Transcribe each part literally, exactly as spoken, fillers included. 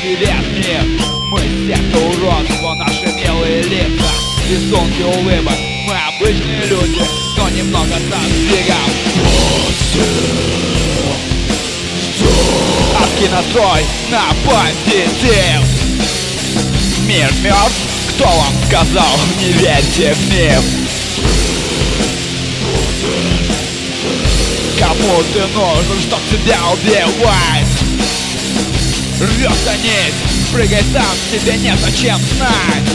делят мир. Мы секта уродства, наши милые лица, рисунки улыбок. Мы обычные люди, но немного со сдвигом. Адский настрой на позитив. Мир мертв? Кто вам сказал? Не верьте в миф. Кому ты нужен, чтоб тебя убивать? Рвётся нить, прыгай сам, тебе не зачем знать.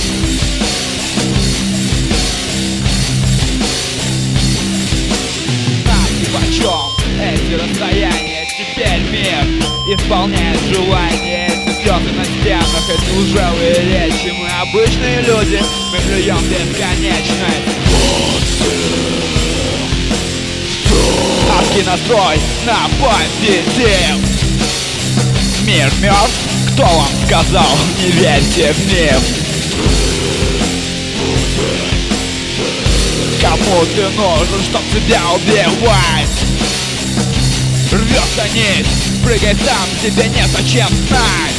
Нам нипочем эти расстояния. Теперь мир исполняет желания. Эти слезы на стенах, эти лживые речи. Мы обычные люди, мы плюем бесконечность. Адский настрой на позитив. Мир мертв? Кто вам сказал? Не верьте в миф. Кому ты нужен, чтоб тебя убивать? Рвётся нить, прыгай сам, тебе не зачем знать.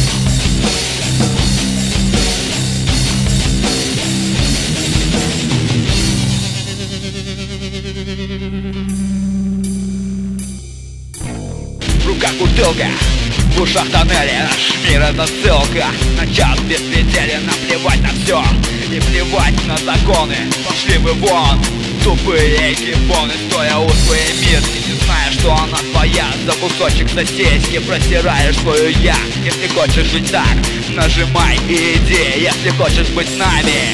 В руках бутылка, в ушах тоннели. Наш мир это ссылка на час беспределия. Наплевать на все и плевать на законы. Пошли вы вон, тупые гибоны, стоя у своей мирки, не зная, что она твоя. За кусочек сосиски просираешь свою я. Если хочешь жить так, нажимай и иди. Если хочешь быть с нами,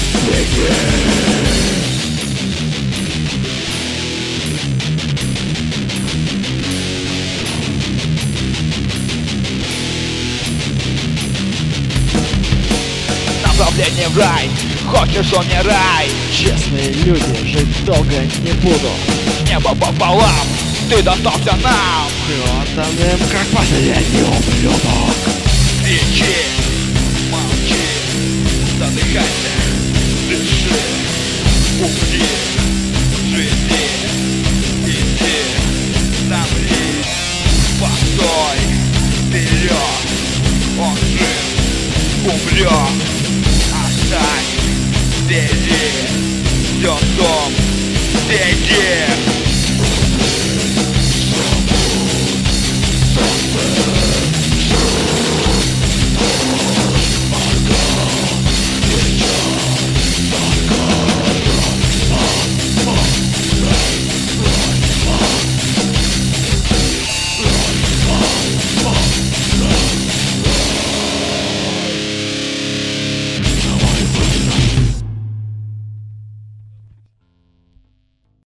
направление в рай. Хочешь, умирай. Честные люди, жить долго не буду. Небо пополам, ты достался нам. Крётаным, как последний ублюдок. Кричи, молчи, задыхайся, дыши, умри, живи, иди, замри, постой, вперед, он жив, умрет, остань, бери, все дом, беги.